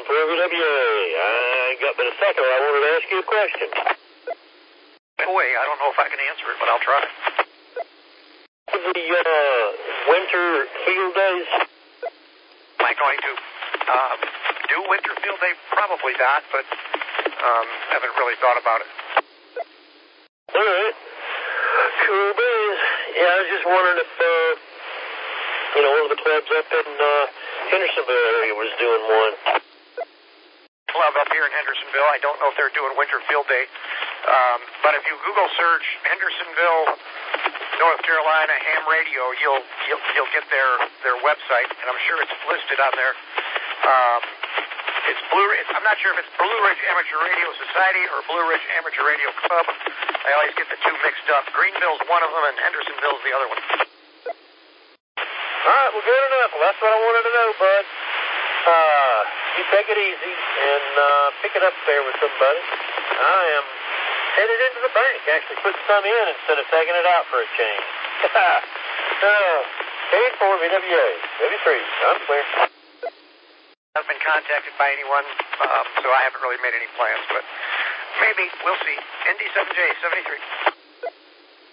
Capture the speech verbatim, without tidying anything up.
four V W A. I got but a second. I wanted to ask you a question. Boy, I don't know if I can answer it, but I'll try. The uh, winter field days? Am I going to um, do winter field day? Probably not, but um, haven't really thought about it. All right. Cool beans. Yeah, I was just wondering if, uh, you know, one of the clubs up in uh, Hendersonville area was doing one. Club up here in Hendersonville. I don't know if they're doing winter field day, um, but if you Google search Hendersonville, North Carolina ham radio, you'll you'll, you'll get their their website, and I'm sure it's listed on there. Um, it's Blue. It's, I'm not sure if it's Blue Ridge Amateur Radio Society or Blue Ridge Amateur Radio Club. I always get the two mixed up. Greenville's one of them, and Hendersonville's the other one. All right, well, good enough. Well, that's what I wanted to know, bud. Uh, you take it easy and uh, pick it up there with somebody. I am headed into the bank, actually putting some in instead of taking it out for a change. uh, K four V W A, eighty-three, I'm clear. I haven't been contacted by anyone, um, so I haven't really made any plans, but maybe. We'll see. N D seven J seventy-three.